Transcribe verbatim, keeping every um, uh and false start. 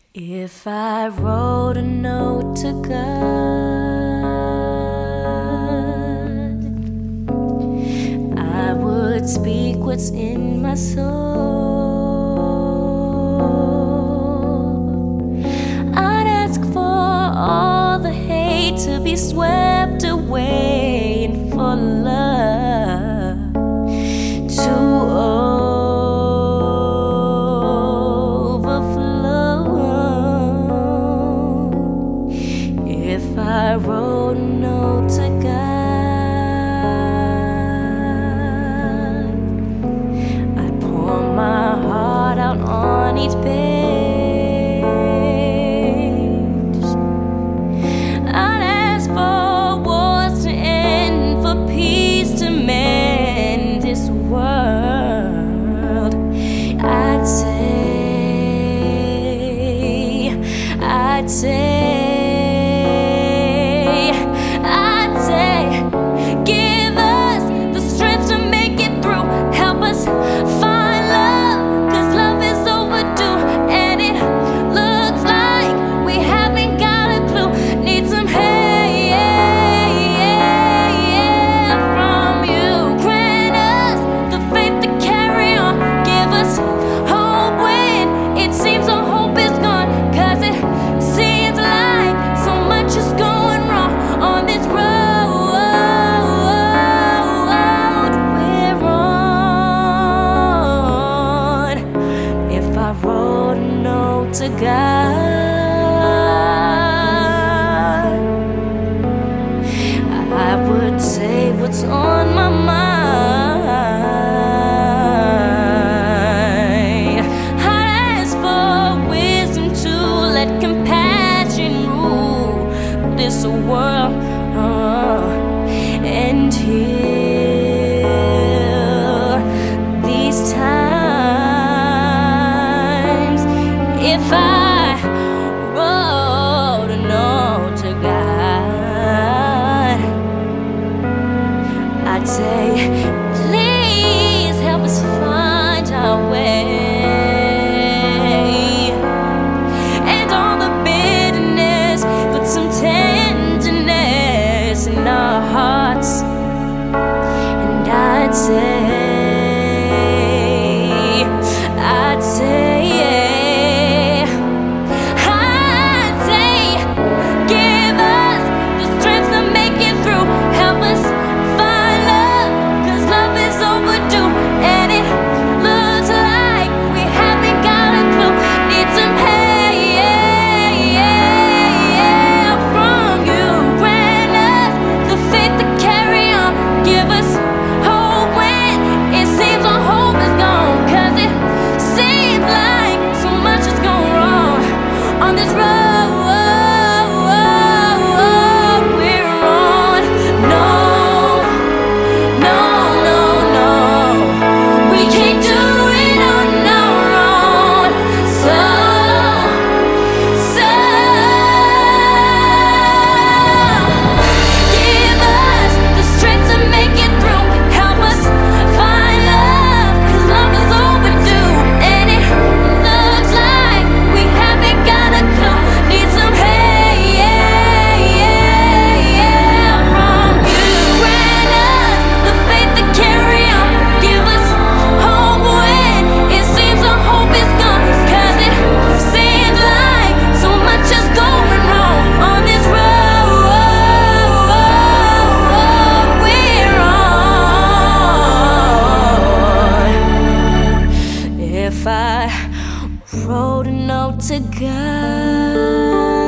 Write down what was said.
If I wrote a note to God, I would speak what's in my soul. I'd ask for all the hate to be swept away and for love to If I wrote a note to God, I'd pour my heart out on each page. I'd ask for wars to end, for peace to mend this world. I'd say, I'd say to God, I would say what's on my mind. I'd ask for wisdom to let compassion rule this world uh, and heal these times. If I wrote a note to God, I'd say, please help us find our way. And all the bitterness, put some tenderness in our hearts. And I'd say, I'd say, if I wrote a note to God.